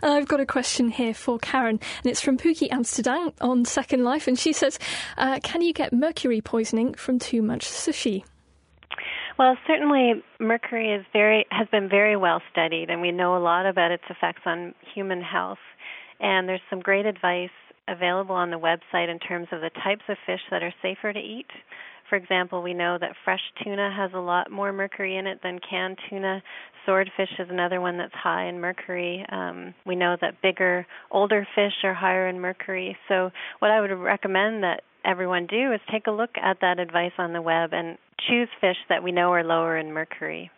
I've got a question here for Karen, and it's from Pookie Amsterdam on Second Life, and she says, can you get mercury poisoning from too much sushi? Well, certainly mercury has been very well studied, and we know a lot about its effects on human health. And there's some great advice available on the website in terms of the types of fish that are safer to eat. For example, we know that fresh tuna has a lot more mercury in it than canned tuna. Swordfish is another one that's high in mercury. We know that bigger, older fish are higher in mercury. So what I would recommend that everyone do is take a look at that advice on the web and choose fish that we know are lower in mercury.